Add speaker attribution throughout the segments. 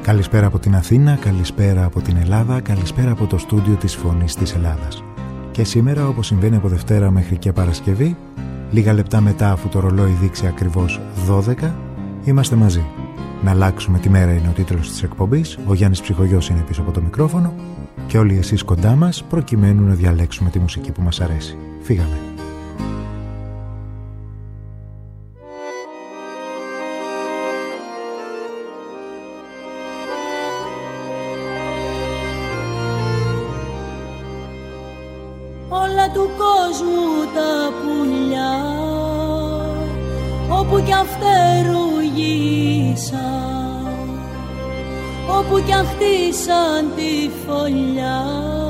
Speaker 1: Καλησπέρα από την Αθήνα, καλησπέρα από την Ελλάδα, καλησπέρα από το στούντιο της Φωνής της Ελλάδας. Και σήμερα, όπως συμβαίνει από Δευτέρα μέχρι και Παρασκευή, λίγα λεπτά μετά αφού το ρολόι δείξει ακριβώς 12, είμαστε μαζί. Να αλλάξουμε τη μέρα είναι ο τίτλος της εκπομπής, ο Γιάννης Ψυχογιός είναι πίσω από το μικρόφωνο και όλοι εσείς κοντά μας προκειμένου να διαλέξουμε τη μουσική που μας αρέσει. Φύγαμε.
Speaker 2: Του κόσμου τα πουλιά, όπου κι αν φτερουγίσαν, όπου κι αν χτίσαν τη φωλιά,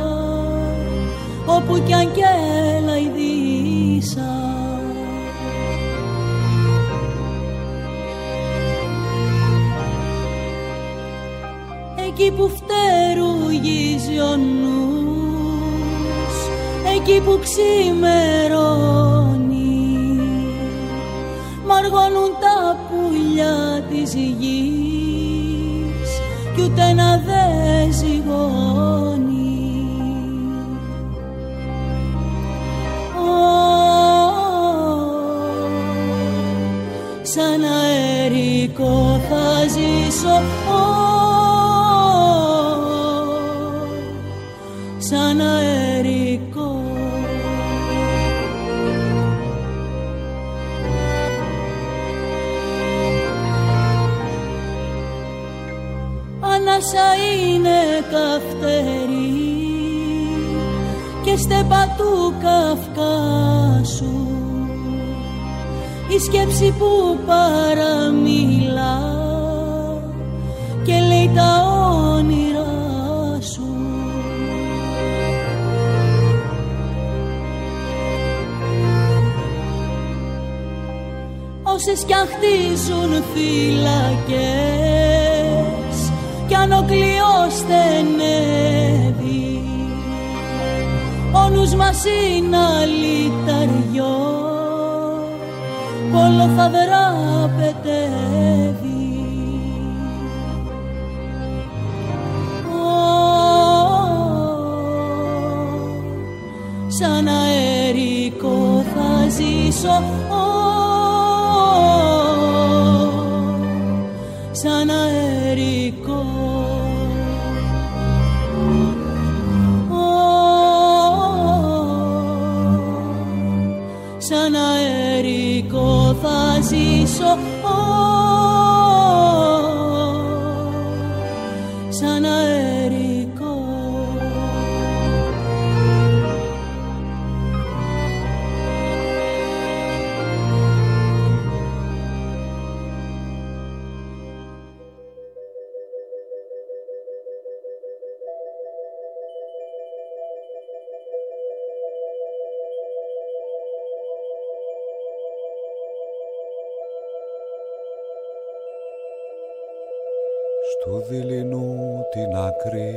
Speaker 2: όπου κι αν κελαϊδίσαν. Εκεί που φτερουγίζει ο νους, εκεί που ξημερώνει, μαργώνουν τα πουλιά της γης κι ούτε ένα δε ζυγώνει. Σαν αερικό θα ζήσω, σαν αερικό. Ανάσα είναι καυτερή και στέπα του Καυκάσου, η σκέψη που παραμιλά και λέει τα όνειρά σου. Όσες κι αν χτίζουν φυλακές κι αν ο κλειός στενεύει, ο νους μας είναι αλυταριό, όλο θα δραπετεύει. Σαν αερικό θα ζήσω, σαν αερικό. Σαν αερικό θα ζήσω, σαν αερικό.
Speaker 3: Στου δειλινού την άκρη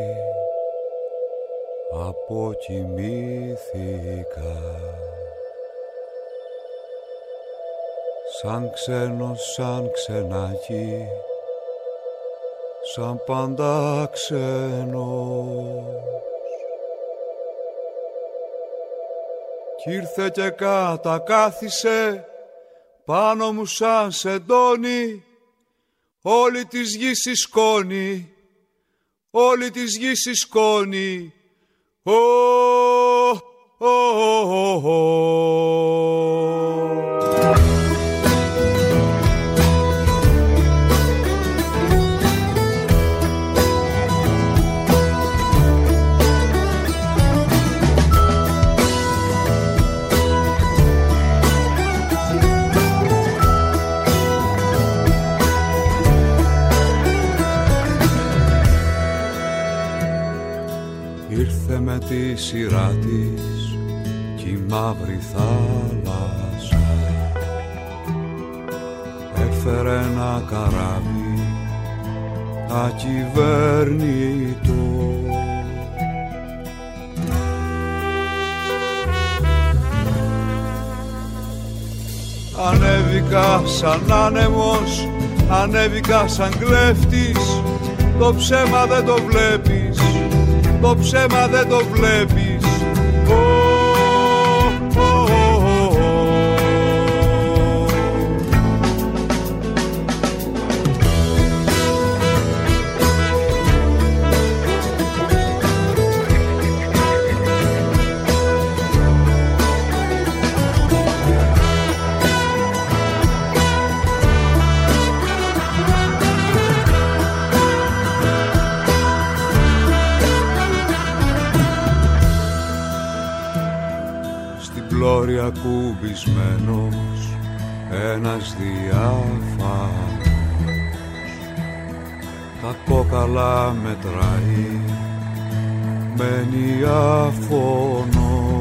Speaker 3: αποκοιμήθηκα, σαν ξένος, σαν ξενάκι, σαν πάντα ξένος. Κι ήρθε και κατακάθισε πάνω μου σαν σεντόνι, όλη της γης η σκόνη, όλη της γης η σκόνη. Ήρθε με τη σειρά της κι η μαύρη θάλασσα, έφερε ένα καράβι ακυβέρνητο. Ανέβηκα σαν άνεμος ανέβηκα σαν κλέφτης. Το ψέμα δεν το βλέπεις, το ψέμα δεν το βλέπεις. Λόρια κουμπισμένος ένας διάφανος, τα κόκαλα μετράει, μένει αφωνός.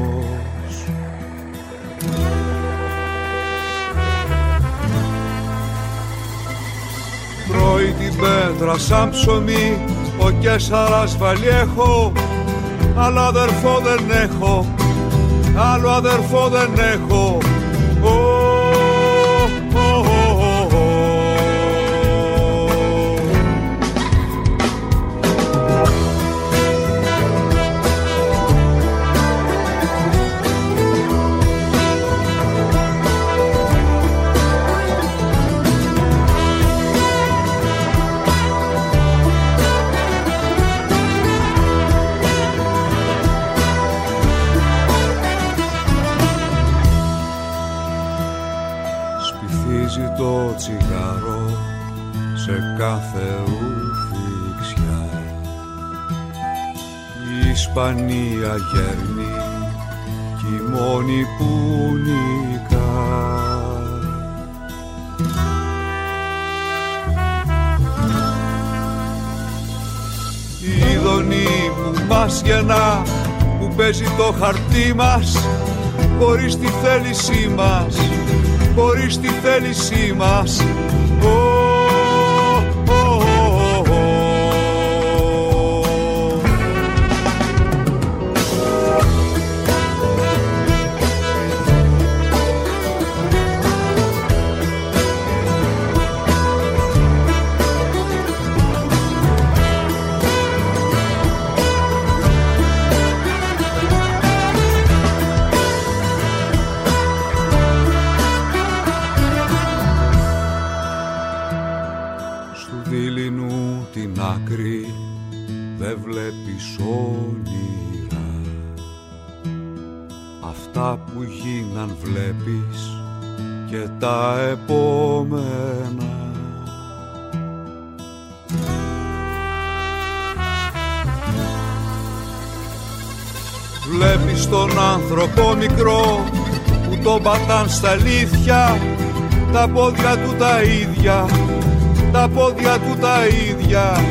Speaker 3: Τρώει την πέτρα σαν ψωμί ο Κέσαρας Βαλιέχο, αλλά αδερφό δεν έχω, άλλο αδερφό δεν έχω. Το τσιγάρο σε κάθε ουφιξιά, η Ισπανία γέρνει κι η μόνη που νικά. Η ειδονή που μας γεννά, που παίζει το χαρτί μας χωρίς τη θέλησή μας, χωρίς τη θέλησή μας. Δεν βλέπεις όνειρα, αυτά που γίναν βλέπεις και τα επόμενα. Βλέπεις τον άνθρωπο μικρό που τον πατάν στα αλήθεια, τα πόδια του τα ίδια, τα πόδια του τα ίδια.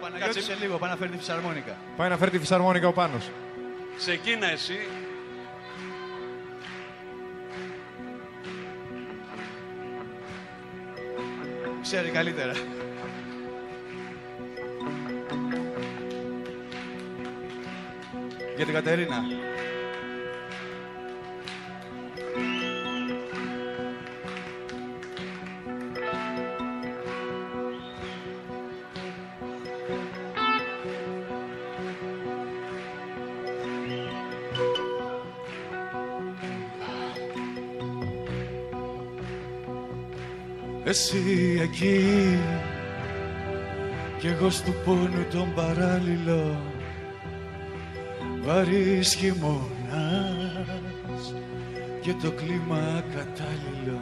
Speaker 4: Παναγιώτη σε λίγο, πάει να φέρει τη φυσαρμόνικα.
Speaker 5: Πάει να φέρει τη φυσαρμόνικα ο Πάνος.
Speaker 3: Ξεκίνα εσύ.
Speaker 4: Ξέρει καλύτερα. Για την Κατερίνα.
Speaker 6: Εσύ εκεί κι εγώ στου πόνου τον παράλληλο, βαρύς χειμώνας και το κλίμα κατάλληλο.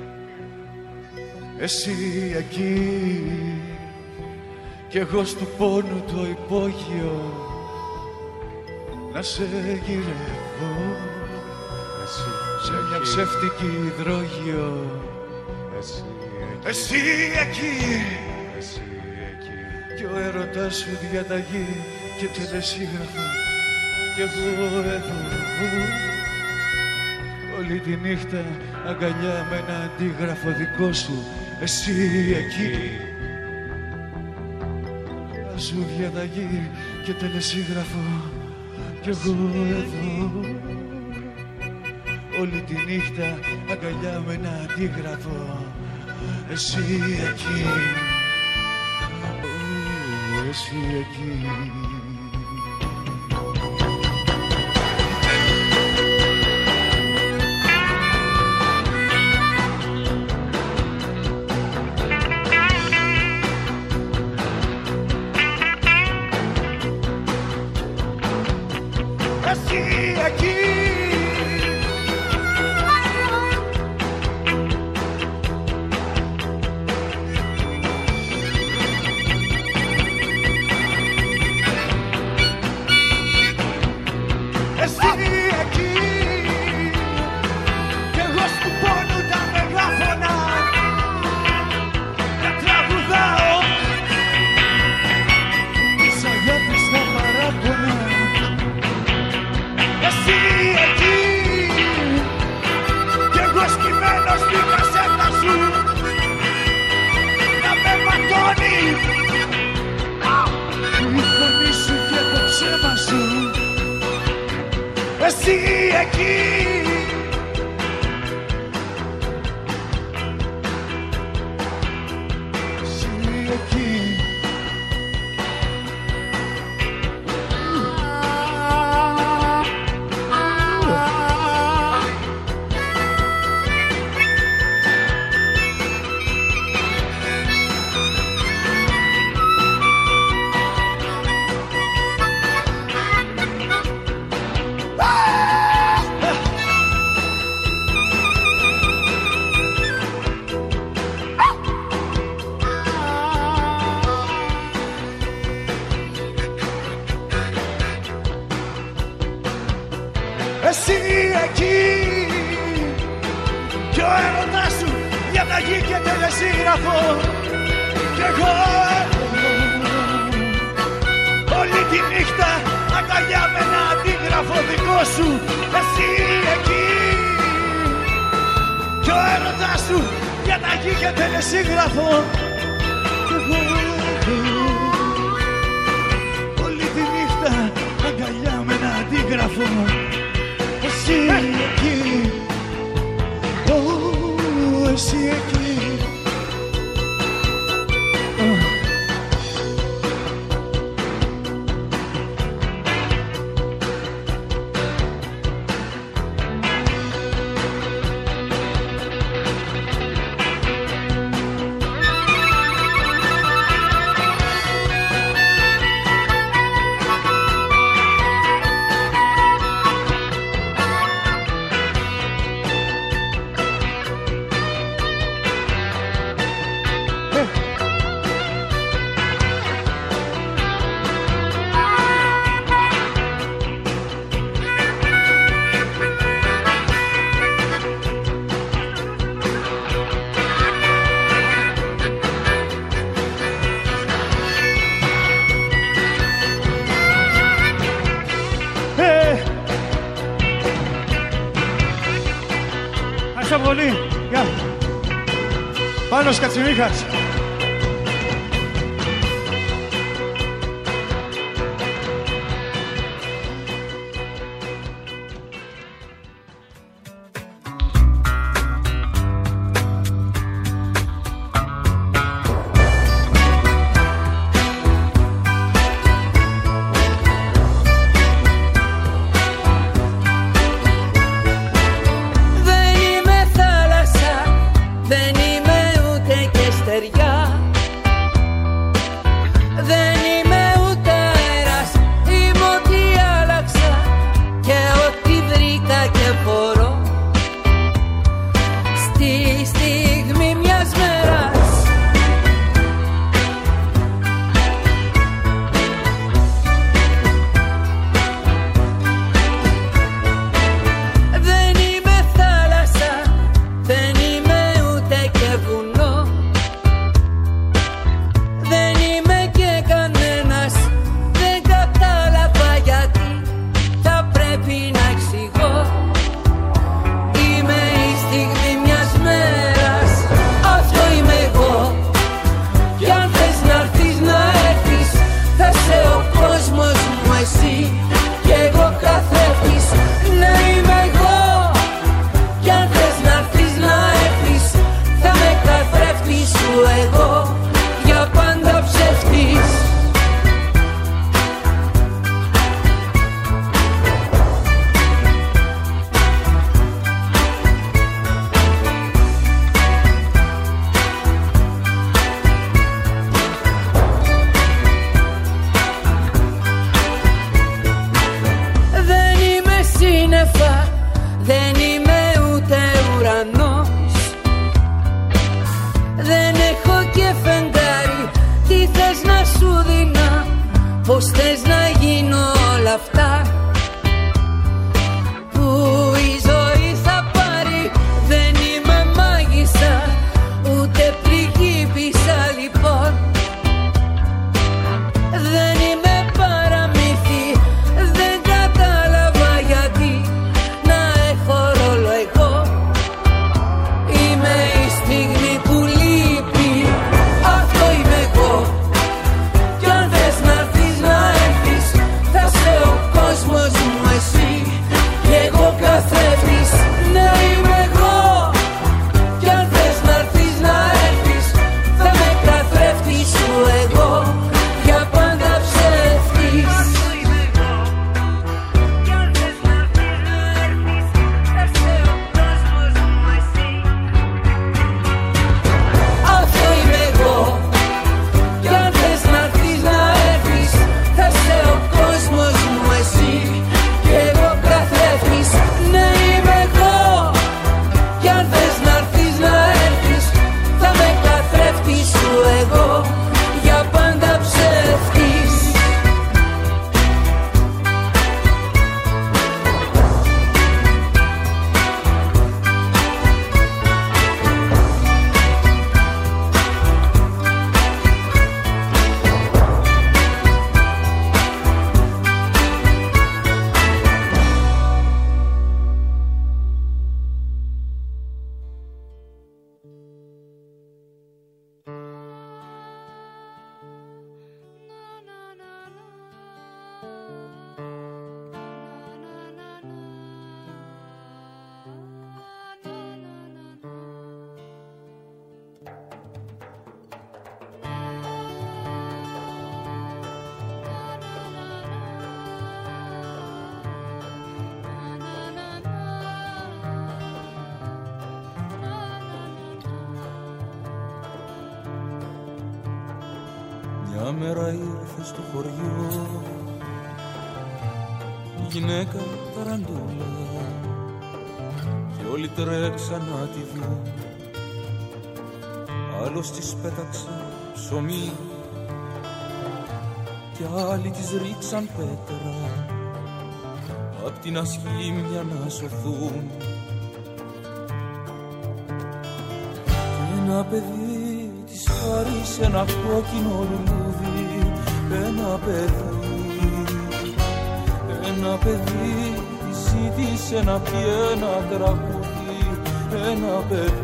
Speaker 6: Εσύ εκεί κι εγώ στου πόνου το υπόγειο, να σε γυρεύω σε μια ψεύτικη υδρόγειο. Εσύ εκεί, κι ο έρωτας σου διαταγή και τελεσίγραφο, κι εγώ εδώ όλη τη νύχτα αγκαλιά με ένα αντίγραφο δικό σου. Εσύ εκεί, σου διαταγή και τελεσίγραφο, κι εγώ εδώ όλη τη νύχτα αγκαλιά με ένα αντίγραφο. Εσύ εκεί, εσύ εκεί. Εσύ εκεί. Εσύ εκεί. Εσύ εκεί. Εσύ εκεί κι ο έρωτας σου διαταγή και τελεσίγραφο, κι εγώ όλη τη νύχτα αγκαλιά με ένα αντίγραφο δικό σου. Εσύ εκεί κι ο έρωτας σου διαταγή και τελεσίγραφο, κι εγώ όλη τη νύχτα αγκαλιά με ένα αντίγραφο. Εσύ εκεί, εσύ εκεί.
Speaker 5: πολύ. Γεια. Πάνος Κατσιμίχας.
Speaker 2: Πώς θες να γίνω όλα αυτά που η ζωή θα πάρει. Δεν είμαι μάγισσα ούτε πριγκίπισσα λοιπόν. Δεν είμαι παραμύθι, δεν κατάλαβα γιατί να έχω ρόλο εγώ. Είμαι η στιγμή που λείπει, αυτό είμαι εγώ. Κι αν θες να έρθεις να έρθεις, θα σε ο κόσμος μου εσύ. Κι εγώ καθρέφτης, ναι είμαι εγώ. Κι αν θες να έρθεις να έρθεις, θα με καθρέφτης σου εγώ. Για πάντα ψεύτης. Κι αν θες να έρθεις να έρθεις, θα σε ο κόσμος μου εσύ. Αυτό είμαι εγώ. Κι αν θες να έρθεις να έρθεις, θα σε ο κόσμος μου εσύ. Κι εγώ καθρέφτης, ναι είμαι εγώ. Κι αν θες να έρθεις να έρθεις, θα με καθρέφτης σου εγώ. Για πάντα ψεύτης.
Speaker 7: Μια μέρα ήρθε στο χωριό γυναίκα ταραντούλα και όλοι τρέξαν να τη δουν. Άλλος της πέταξε ψωμί κι άλλοι της ρίξαν πέτρα απ' την ασχήμια να σωθούν. Και ένα παιδί της χάρισε ένα κόκκινο λουλούδι. Ένα παιδί της ζήτησε να πει ένα τραγούδι. ένα παιδί.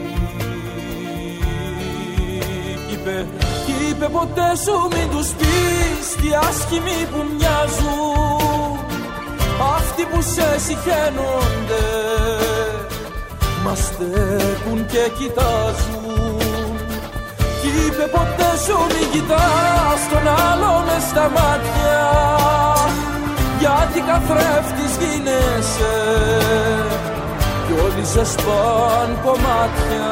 Speaker 7: Κι είπε ποτέ σου μην τους πεις τι άσχημοι που μοιάζουν, αυτοί που σε συχαίνονται μας στέκουν και κοιτάζουν. Κι είπε ποτέ σου μην κοιτάς τον άλλο μες στα μάτια, γιατί καθρέφτης γίνεσαι κι όλοι σε σπάν κομμάτια.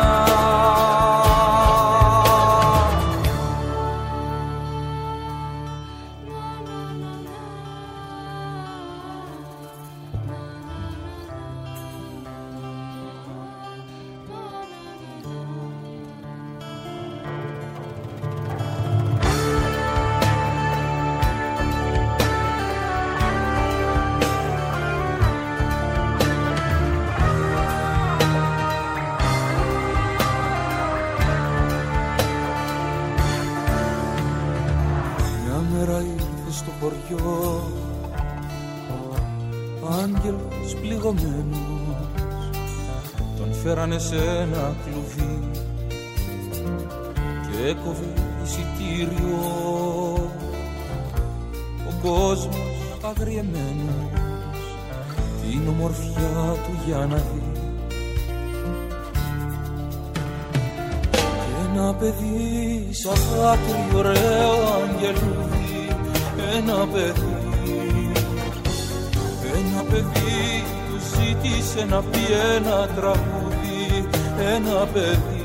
Speaker 7: Άγγελος πληγωμένος, τον φέρανε σε ένα κλουβί και έκοβε εισιτήριο ο κόσμος αγριεμένος την ομορφιά του για να δει. Και ένα παιδί σαν δάκρυ ωραίο αγγελούδι, ένα παιδί του ζήτησε να πει ένα τραγούδι, ένα παιδί.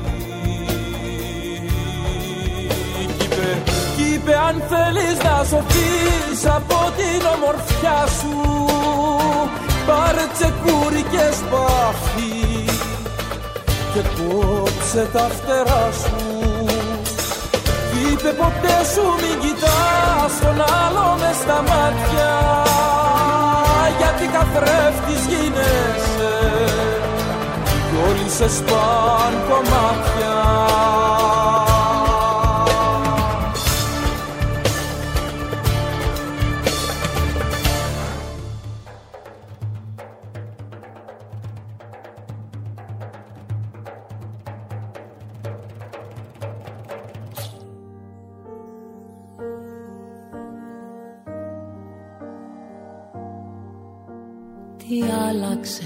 Speaker 7: Κι είπε αν θέλεις να σωθείς από την ομορφιά σου, πάρε τσεκούρι και σπάθη και κόψε τα φτερά σου. Κι είπε ποτέ σου μην κοιτάς τον άλλο μες στα μάτια, γιατί καθρέφτης γίνεσαι κι όλοι σε σπάν κομμάτια.
Speaker 2: Τι άλλαξε,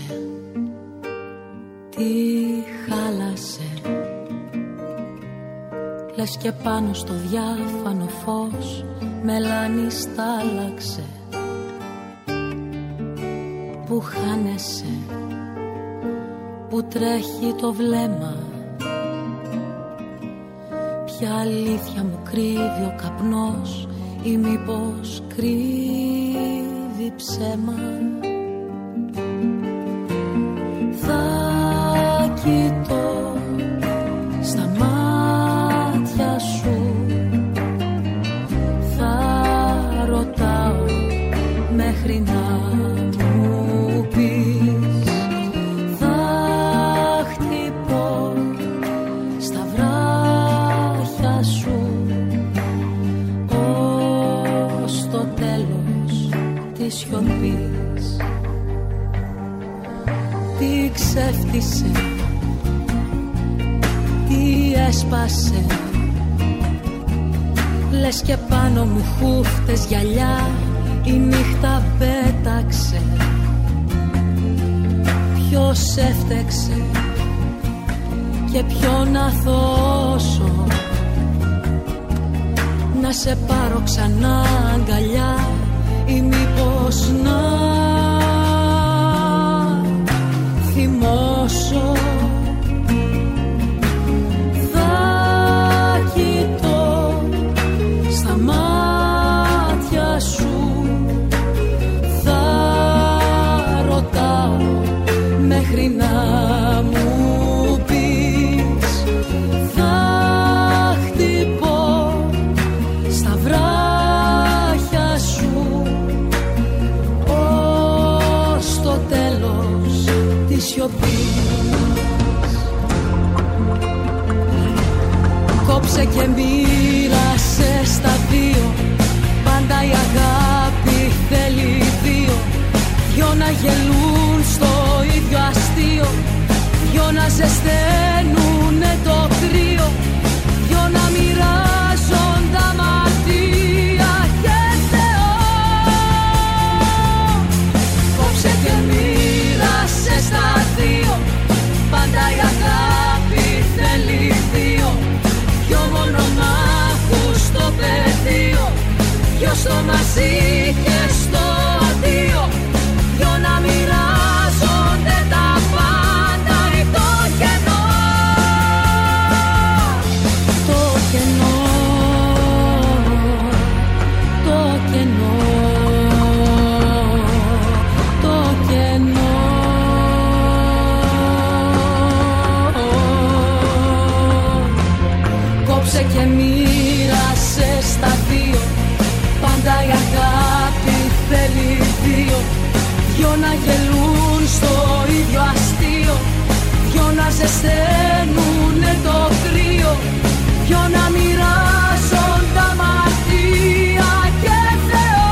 Speaker 2: τι χάλασε, λες και πάνω στο διάφανο φως μελάνι στάλαξε, που χάνεσαι, που τρέχει το βλέμμα, ποια αλήθεια μου κρύβει ο καπνός ή μήπως κρύβει ψέμα. Θα κοιτώ στα μάτια σου, θα ρωτάω μέχρι να μου πεις, θα χτυπώ στα βράχια σου ως το τέλος της σιωπής. Τι ξέφτισε, τι έσπασε, λες και πάνω μου χούφτες γυαλιά η νύχτα πέταξε. Ποιος έφτεξε και ποιον να θώσω, να σε πάρω ξανά αγκαλιά ή μήπως να θυμώσω. Θα κοιτώ στα μάτια σου, θα ρωτάω μέχρι να μου πεις, θα χτυπώ στα βράχια σου ζεσταίνουνε το κρύο, δυο να μοιράζουν τα μαρτία και Θεό. Κόψε και μοίρασε στα δύο, πάντα η αγάπη θέλει δύο, δυο μονομάχους στο πεδίο, δυο στο μαζί και στο αντίο, δυο να μοιράζονται τα πάντα ή το κενό. Το κενό, το κενό, το κενό. Κόψε και μοίρασε στα δύο, πάντα η αγάπη θέλει δύο, δυο να γελούν στο ίδιο αστείο, δυο να ζεσταίνουνε το κρύο, δυο να μοιράζουν τα μαρτία και Θεό.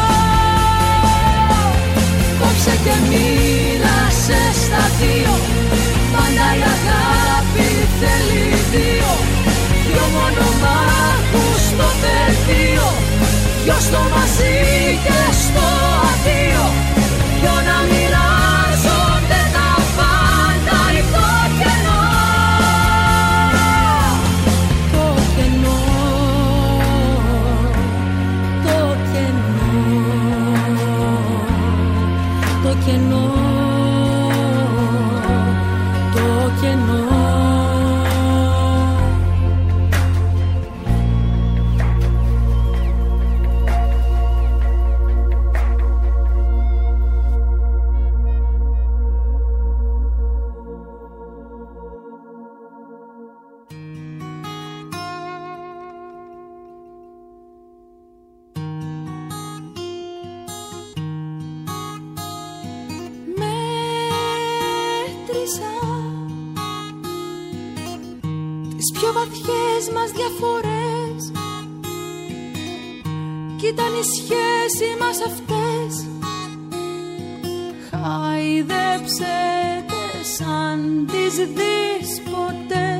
Speaker 2: Κόψε και μοίρασε στα δύο, πάντα η αγάπη θέλει δύο, δυο μονομάχους στο πεδίο, δυο στο μαζί και στο αντίο, δυο να μοιράζονται τα πάντα ή το κενό. Το κενό, το κενό, το κενό, το κενό. Τις πιο βαθιές μας διαφορές κι ήταν η σχέση μας αυτές. Χάιδεψε τες αν τις δεις ποτέ.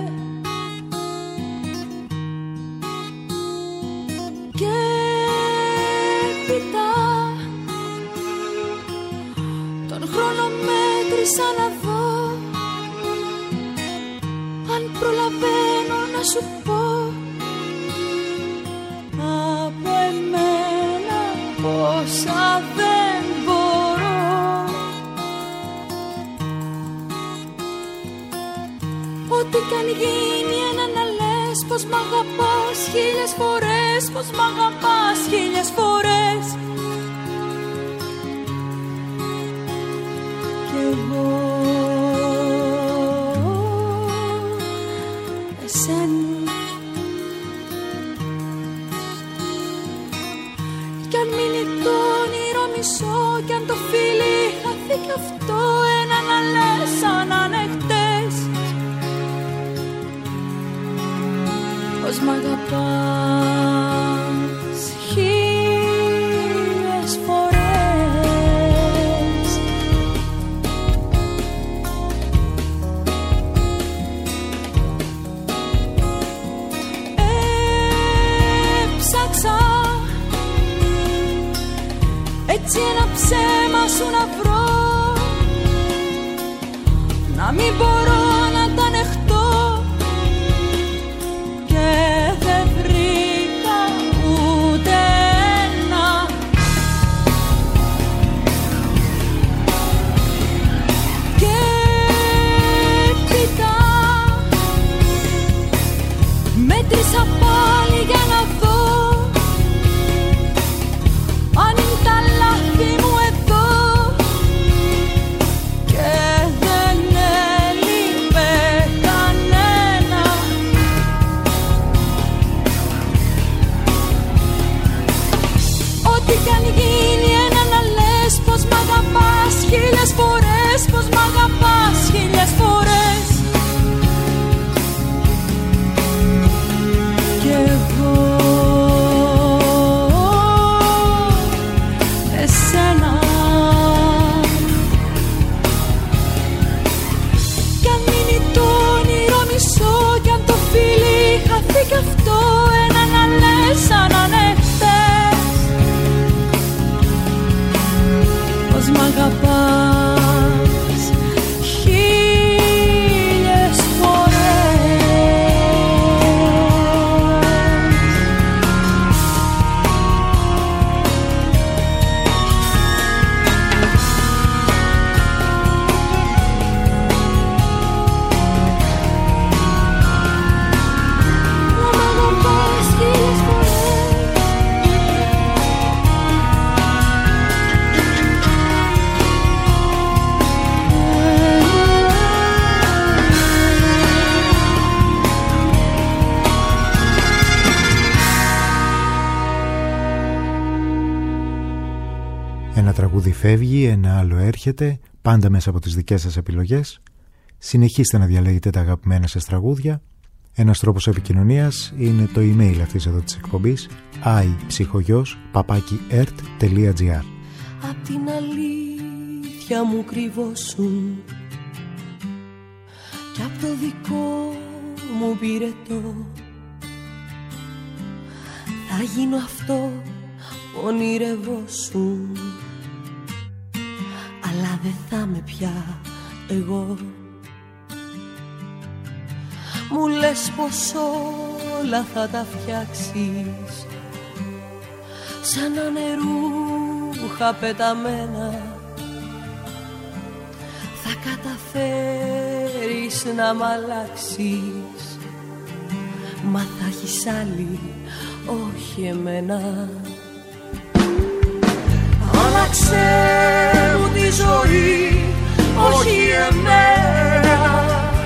Speaker 2: Και έπειτα τον χρόνο μέτρησα να δω αν προλαβαίνω να σου πω από εμένα πόσα δεν μπορώ. Ό,τι κι αν γίνει ένα να λες πως μ' αγαπάς χίλιες φορές, πως μ' αγαπάς χίλιες φορές. Κι εγώ εσένα. Κι αν μείνει το όνειρο μισό, κι αν το φίλι χαθεί κι αυτό, ένα να λες σαν ανεχτές πως μ' αγαπάς χίλιες φορές. Έψαξα έτσι ένα ψέμα σου να βρω, να μην μπορώ να τα ανεχτώ, και δεν βρήκα ούτε ένα. Και έπειτα μέτρησα πάλι για να δω αν είναι τα λάθη μου εδώ, και δεν έλειπε κανένα. Ό,τι κι αν γίνει ένα να λες πως μ' αγαπάς χίλιες φορές, πως μ' αγαπάς χίλιες φορές. Κι εγώ εσένα. Κι αν μείνει
Speaker 1: Ένα τραγούδι φεύγει, ένα άλλο έρχεται, πάντα μέσα από τις δικές σας επιλογές. Συνεχίστε να διαλέγετε τα αγαπημένα σας τραγούδια. Ένας τρόπος επικοινωνίας είναι το email αυτής εδώ της εκπομπής, iPsychogos@ert.gr.
Speaker 2: Απ' την αλήθεια μου κρυβώσουν κι απ' το δικό μου πυρετό θα γίνω αυτό που ονειρευόσουν, αλλά δεν θα είμαι πια εγώ. Μου λες πως όλα θα τα φτιάξεις σαν ανερούχα πεταμένα, θα καταφέρεις να μ' αλλάξεις, μα θα έχεις άλλη, όχι εμένα. Άλλαξε μου τη ζωή, όχι εμένα.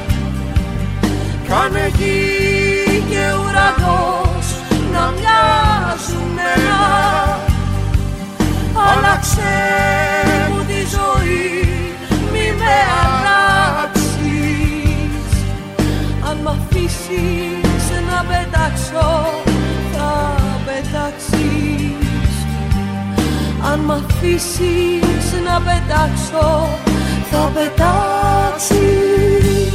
Speaker 2: Κάνε γη και ουρανός να μοιάζουν ένα. Άλλαξε μου τη ζωή, μη με αλλάξεις. Αν μ' αφήσεις να πετάξω, θα πετάξεις. Αν μ' αφήσεις να πετάξω, θα πετάξεις.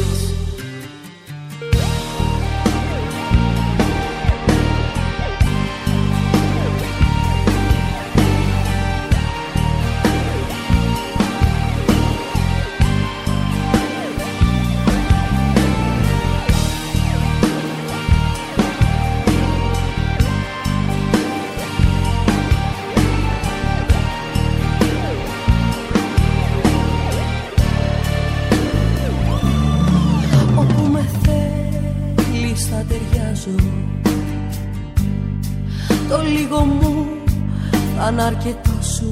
Speaker 2: Το λίγο μου θα είναι αρκετό σου.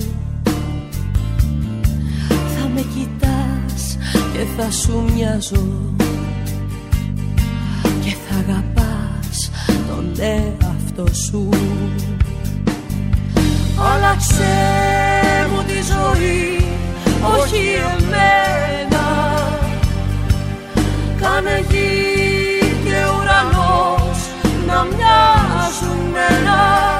Speaker 2: Θα με κοιτάς και θα σου μοιάζω και θα αγαπάς τον εαυτό σου. Άλλαξε μου τη ζωή, όχι εμένα. Κάνε γη και ουρανός να μοιάζουν ένα.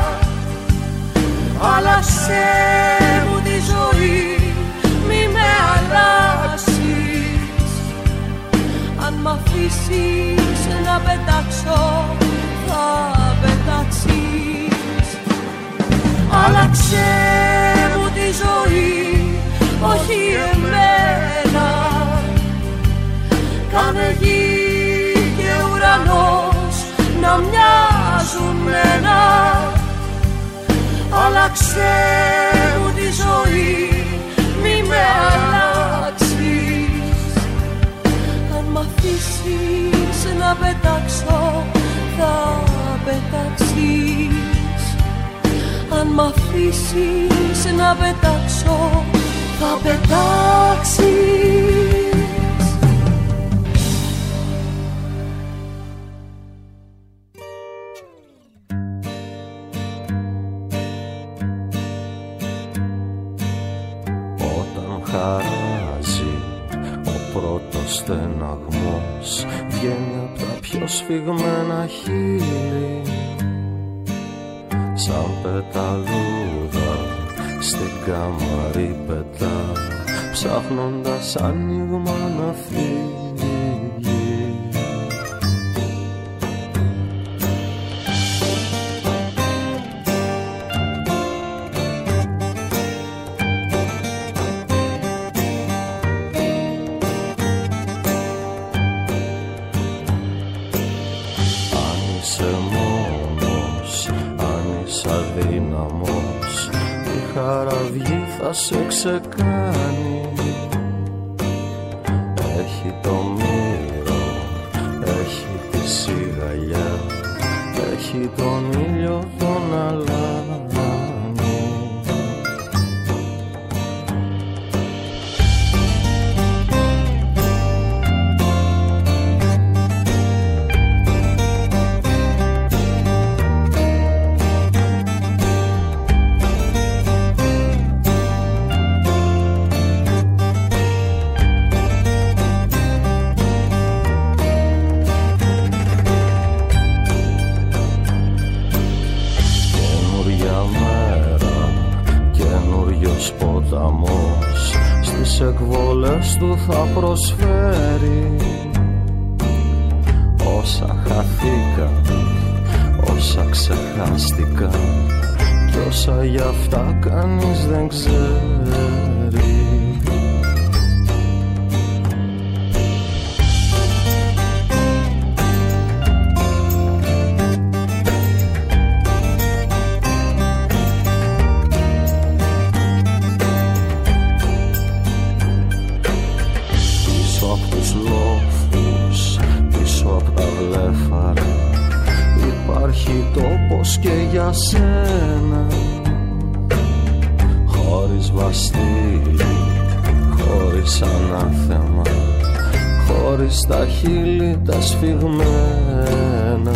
Speaker 2: Άλλαξε μου τη ζωή, μη με αλλάξεις. Αν μ' αφήσεις να πετάξω, θα πετάξεις. Άλλαξε μου τη ζωή, όχι εμένα. Κάνε γη και ουρανός να μοιάζουν ένα. Άλλαξε μου τη ζωή, μη με αλλάξεις. Αν μ' αφήσεις να πετάξω, θα πετάξεις. Αν μ' αφήσεις να πετάξω, θα πετάξεις.
Speaker 8: Χαράζει ο πρώτος στεναγμός, βγαίνει απ' τα πιο σφιγμένα χείλη, σαν πεταλούδα στην καμαρή πετά, ψάχνοντας άνοιγμα να φύγει. Σε ξεκάνει, έχει το μύρο, έχει τη σιγαλιά, έχει τον ήλιο τον αλάνι. άλλος ποταμός στις εκβολές του θα προσφέρει όσα χαθήκαν, όσα ξεχάστηκαν κι όσα γι' αυτά κανείς δεν ξέρει. Τόπος και για σένα, χωρίς βαστήρι, χωρίς ανάθεμα, χωρίς τα χείλη τα σφιγμένα.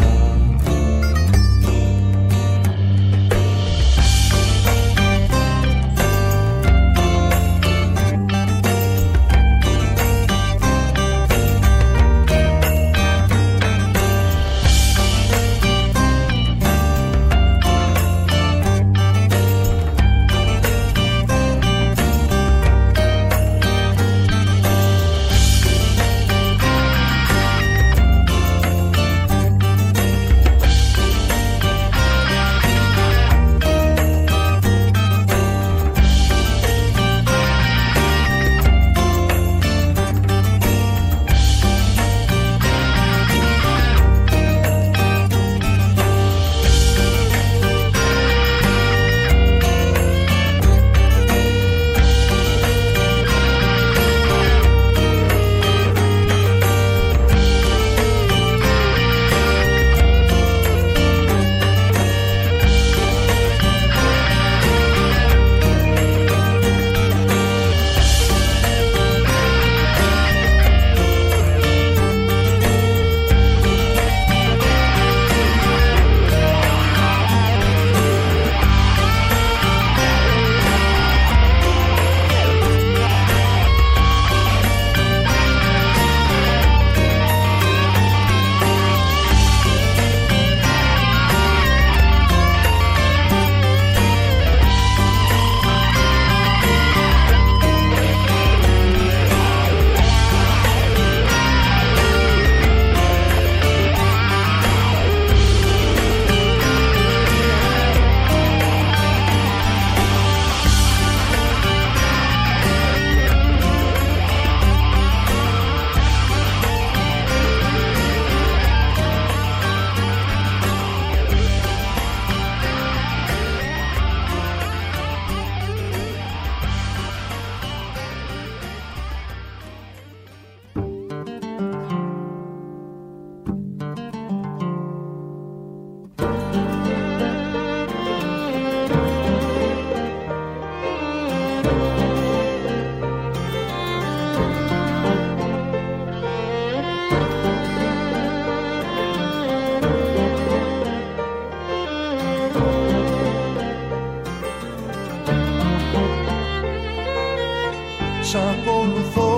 Speaker 6: Σ' ακολουθώ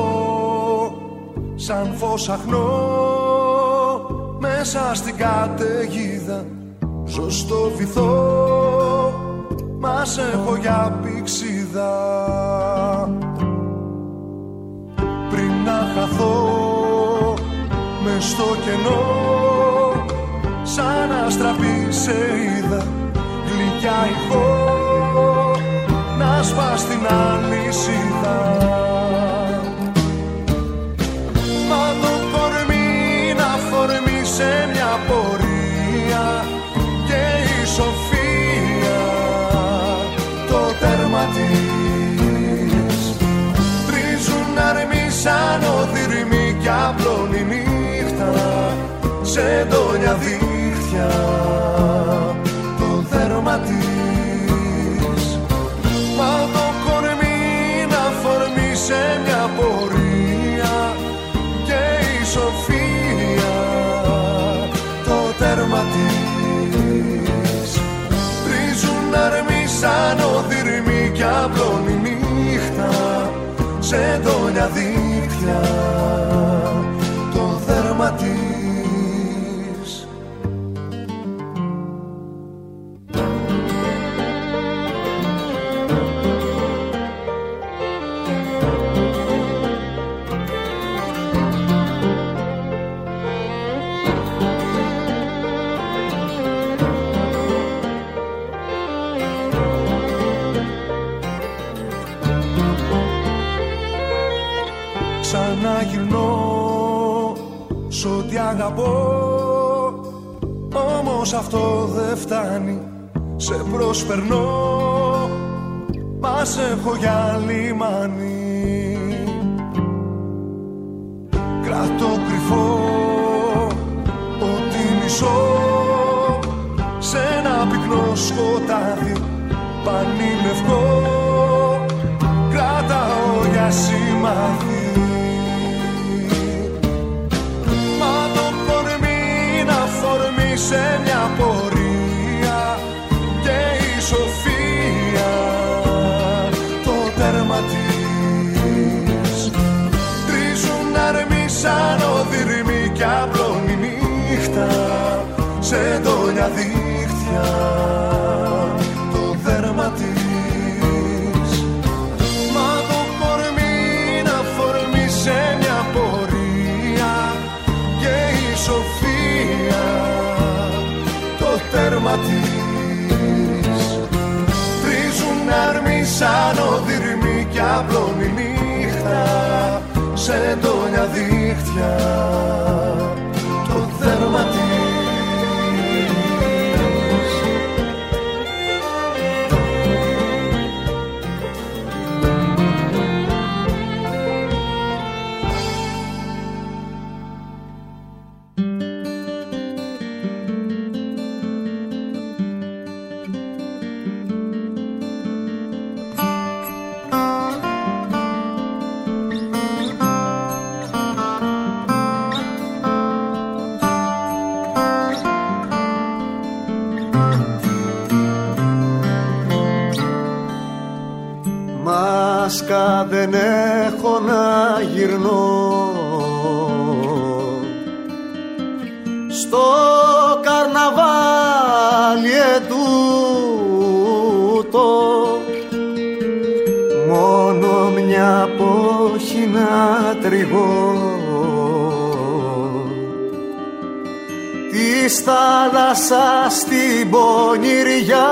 Speaker 6: σαν φως αχνό μέσα στην καταιγίδα. Ζω στο βυθό, μας έχω για πηξίδα. Πριν να χαθώ μες στο κενό, σαν αστραπή σε είδα, γλυκιά ηχό να σπάς την αλυσίδα. Μα το κορμί να φορμεί σε μια πορεία και η σοφία το τέρμα της. Τρίζουν αρμοί σαν οδυρμοί κι απλώνει νύχτα σε εντόνια δίχτυα το δέρμα της. Μα το κορμί να φορμεί σε μια πορεία και η σοφία το τέρμα της. Τρίζουν αρμοί σαν οδυρμοί κι απλώνει νύχτα σε εντόνια δίχτυα το δέρμα της.
Speaker 9: ξαναγυρνώ σ' ό,τι αγαπώ. Όμως αυτό δεν φτάνει, σε προσπερνώ, μας έχω για λιμάνι. Κρατώ κρυφό ότι μισώ σε ένα πυκνό σκοτάδι πανίλευκο, κρατάω για σημάδι. Μα το κορμί να φορμεί σε μια πορεία και η σοφία το τέρμα της. Τρίζουν αρμοί σαν οδυρμοί κι απλώνει νύχτα σε ντόνια δίχτυα το δέρμα της. Μα το κορμί να φορμεί σε μια πορεία και η σοφία το τέρμα της. Τρίζουν αρμοί σαν οδυρμοί κι απλώνει νύχτα σε ντόνια δίχτυα το δέρμα της. Δεν έχω να γυρνώ στο καρναβάλι ετούτο, μόνο μια πόχη να τριγώ της θάλασσας στην πονηριά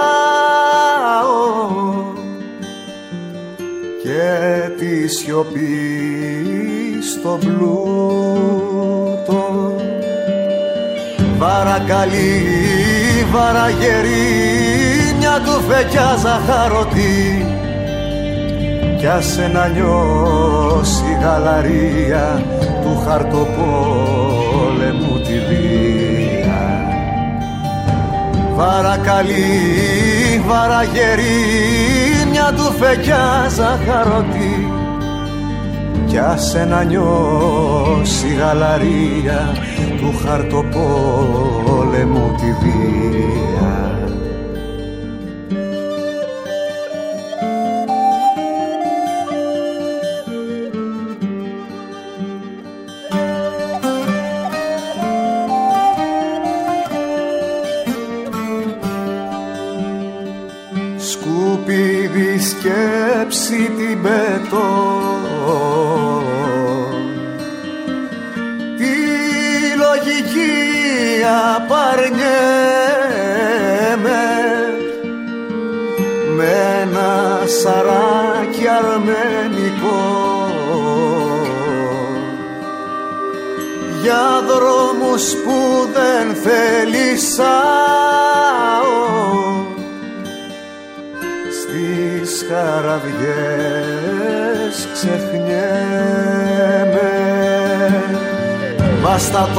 Speaker 9: και τη σιωπή στο πλούτο. Βαρακαλή, βαραγερή, μια τουφεκιά ζαχαρωτή κι άσε να νιώσει γαλαρία του χαρτοπόλεμου τη βία. Βαρακαλή, βαραγερή, μια τουφεκιά ζαχαρωτή κι άσε να νιώσει γαλαρία του χαρτοπόλεμου τη βία. Σκέψη την πετώ, τη λογική απαρνιέμαι με ένα σαράκι αρμενικό για δρόμους που δεν θέλησάω, στις χαραδιές ξεχνιέμαι. Βάστα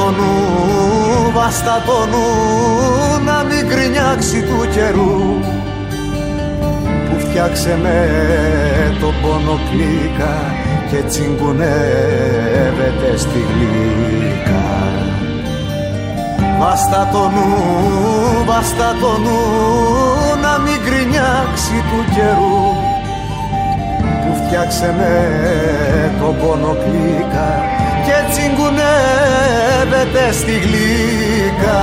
Speaker 9: το νου να μην γκρινιάξει του καιρού που φτιάξε με το πόνο κλίκα και τσιγκουνεύεται στη γλύκα. Βάστα το νου να μην γκρινιάξει του καιρού που φτιάξε με το πόνο κλίκα και τσιγκουνεύεται στη γλύκα.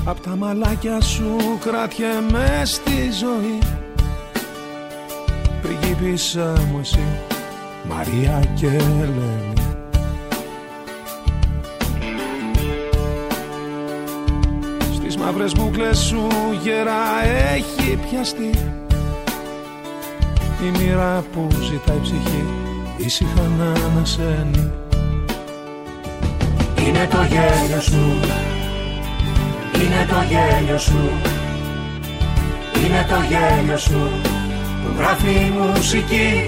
Speaker 10: Απ' τα μαλάκια σου κρατιέμαι στη ζωή. Πριγκίπισσα μου εσύ, Μαρία και Ελένη. Στις μαύρες μπουκλές σου γερά έχει πιαστεί η μοίρα που ζητάει ψυχή ήσυχα να ανασένει.
Speaker 11: Είναι το γέλιο σου, είναι το γέλιο σου, είναι το γέλιο σου που γράφει η μουσική.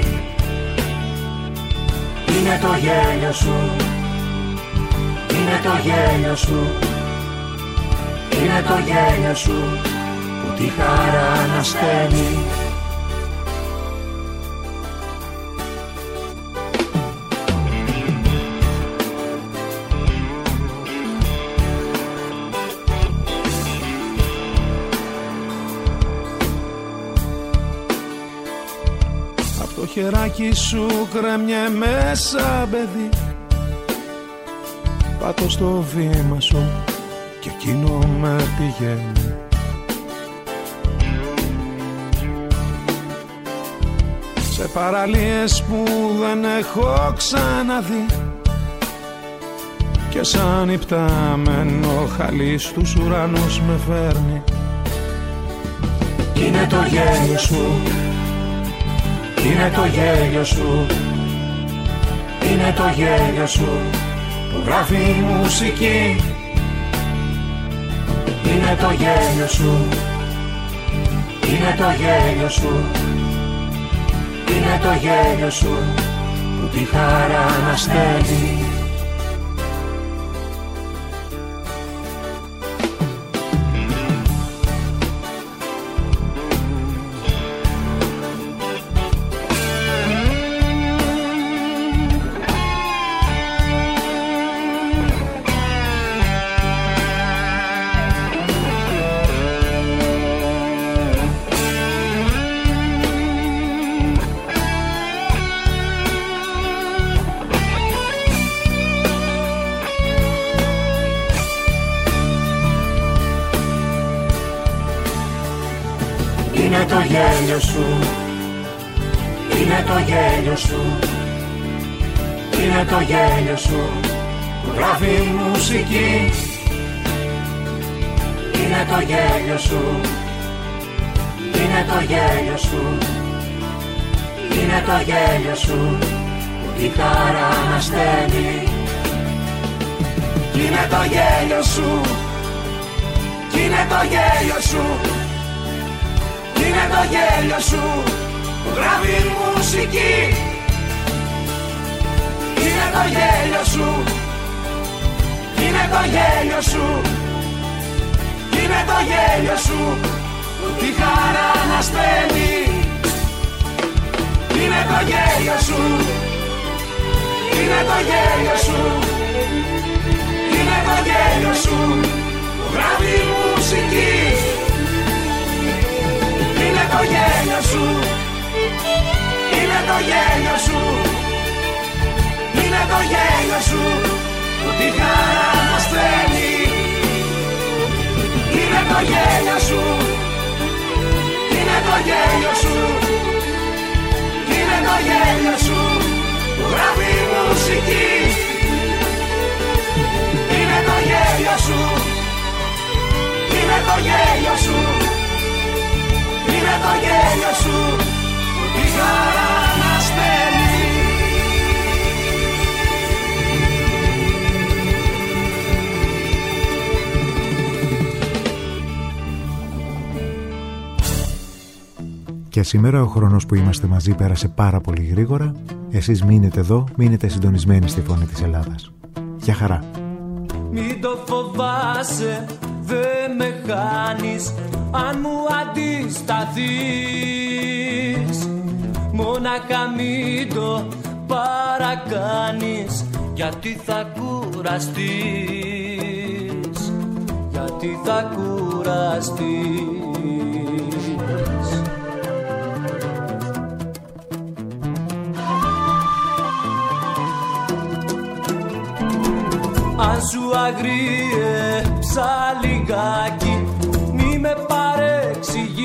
Speaker 11: Είναι το γέλιο σου, είναι το γέλιο σου, είναι το γέλιο σου που τη χαρά ανασταίνει.
Speaker 10: Το χεράκι σου κρέμιε μέσα παιδί. Πάτω στο βήμα σου και εκείνο με πηγαίνει. Σε παραλίες που δεν έχω ξαναδεί και σαν υπτάμενο χαλί στους ουρανούς με φέρνει.
Speaker 11: Είναι το γέλιο σου, είναι το γέλιο σου, είναι το γέλιο σου που γράφει η μουσική. Είναι το γέλιο σου, είναι το γέλιο σου, είναι το γέλιο σου που τη χαρά ανασταίνει. Είναι το γέλιο σου, είναι το γέλιο σου, είναι το γέλιο σου που γράφει η μουσική. Είναι το γέλιο σου, είναι το γέλιο σου, είναι το γέλιο σου που τη χαρά ανασταίνει. Είναι το γέλιο σου, είναι το γέλιο σου, είναι το γέλιο σου που γράφει η μουσική. Είναι το γέλιο σου, είναι το γέλιο σου, είναι το γέλιο σου που τη χαρά ανασταίνει. Είναι το γέλιο σου, είναι το γέλιο σου, είναι το γέλιο σου που γράφει η μουσική. Είναι το γέλιο σου, είναι το γέλιο σου, είναι το γέλιο σου που τη χαρά ανασταίνει. Είναι το γέλιο σου, είναι το γέλιο σου, είναι το γέλιο σου που γράφει η μουσική. Είναι το γέλιο σου, είναι το γέλιο σου, είναι το γέλιο σου που τη χαρά ανασταίνει.
Speaker 1: Και σήμερα ο χρόνος που είμαστε μαζί πέρασε πάρα πολύ γρήγορα. Εσείς μείνετε εδώ, μείνετε συντονισμένοι στη Φωνή της Ελλάδας. Γεια χαρά.
Speaker 7: Μην το φοβάσαι, δε με χάνεις αν μου αντισταθείς. Μόναχα μην το παρακάνεις, γιατί θα κουραστείς, γιατί θα κουραστείς. Αν σου αγρίεψα λιγάκι μη με παρεξηγείς.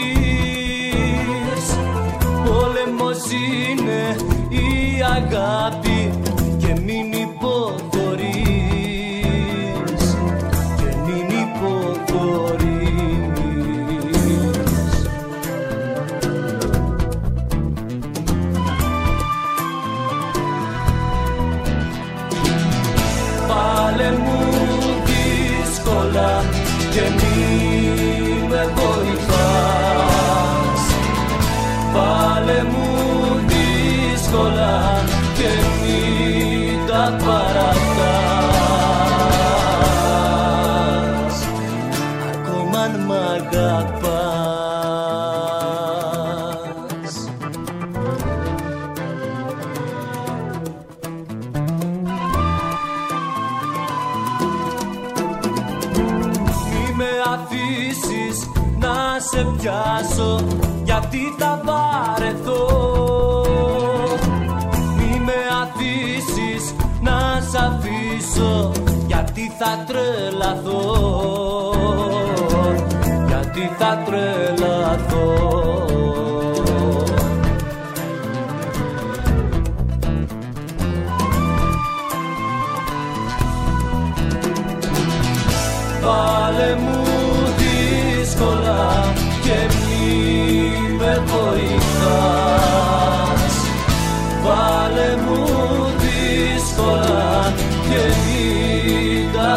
Speaker 7: Πόλεμος είναι η αγάπη και μην υποχωρείς, και μην υποχωρείς. Πάλε μου δύσκολα και μη με βοηθάς. Πάλε μου δύσκολα και μη τα παρατάς. Ακόμα αν μ' αγαπάς. Μη με αφήσεις να σε πιάσω, γιατί θα βαρεθώ. Μη με αφήσεις να σ' αφήσω, γιατί θα τρελαθώ, γιατί θα τρελαθώ. Βάλε μου δύσκολα και μη με βοηθάς. Βάλε μου δύσκολα και μη τα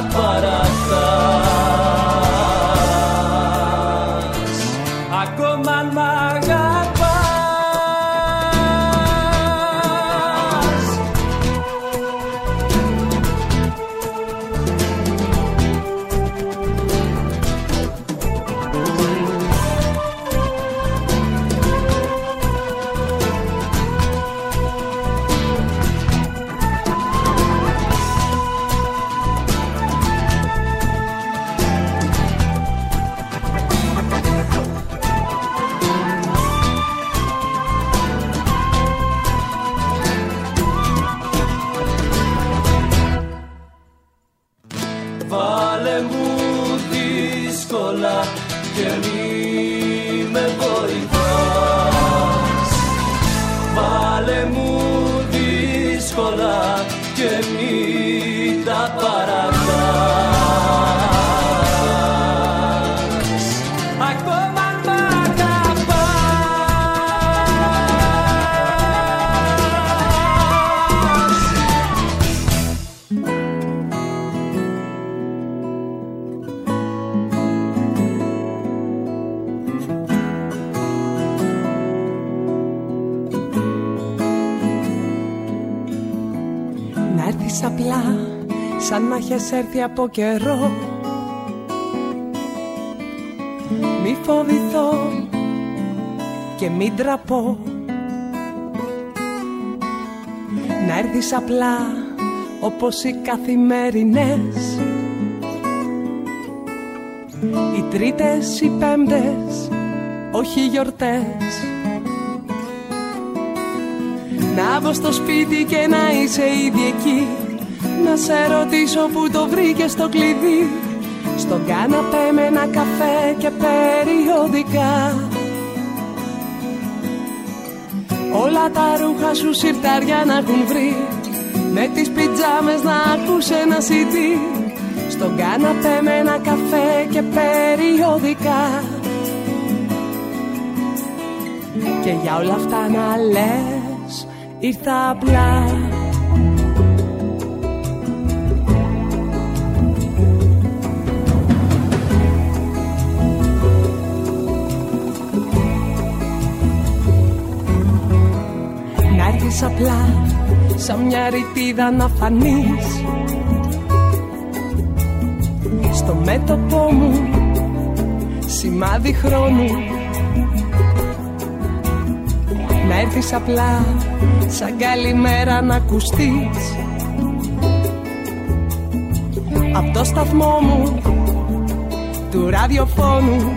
Speaker 7: παρατάς. Ακόμα αν μ' αγαπάς. Βάλε μου δύσκολα και μη με βοηθάς. Βάλε μου δύσκολα και μη τα παρατάς. Ακόμα αν μ' αγαπάς.
Speaker 12: Να έρθεις απλά, σαν να έχεις έρθει από καιρό. Μη φοβηθώ και μην τραπώ. Να έρθεις απλά, όπως οι καθημερινές, οι Τρίτες, οι Πέμπτες, όχι γιορτές. Να βγω στο σπίτι και να είσαι ήδη εκεί, να σε ρωτήσω που το βρήκες το κλειδί. Στον κάναπέ με ένα καφέ και περιοδικά. Όλα τα ρούχα σου σιρτάρια να έχουν βρει, με τις πιτζάμες να ακούς ένα CD. Στον κάναπέ με ένα καφέ και περιοδικά. Και για όλα αυτά να λες, ήρθα απλά. Να έρθεις απλά, σαν μια ρητίδα να φανείς στο μέτωπό μου, σημάδι χρόνου. Να έρθεις απλά, σαν καλημέρα να ακουστείς απ' το σταθμό μου του ραδιοφώνου.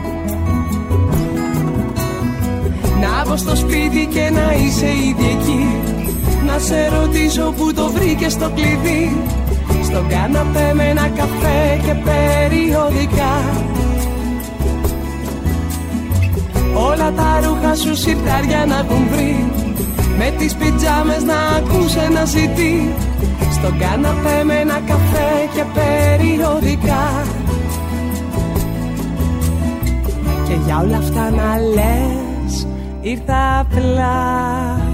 Speaker 12: Να βγω στο σπίτι και να είσαι ήδη εκεί, να σε ρωτήσω που το βρήκες το κλειδί. Στον κάναπέ με ένα καφέ και περιοδικά. Όλα τα ρούχα σου σιρτάρια να έχουν βρει, με τις πιτζάμες να ακούς ένα CD, στον καναπέ με ένα καφέ και περιοδικά. Και για όλα αυτά να λες ήρθα απλά.